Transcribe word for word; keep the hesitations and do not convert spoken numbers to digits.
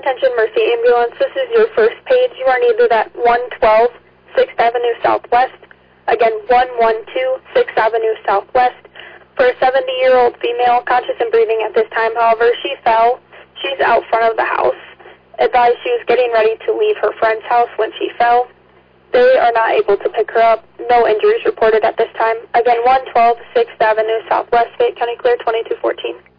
Attention Mercy Ambulance, this is your first page. You are needed at one twelve sixth Avenue Southwest. Again, one twelve sixth Avenue Southwest. For a seventy-year-old female, conscious and breathing at this time. However, she fell. She's out front of the house. Advised she was getting ready to leave her friend's house when she fell. They are not able to pick her up. No injuries reported at this time. Again, one twelve sixth Avenue Southwest, Fayette County Clear, twenty-two fourteen.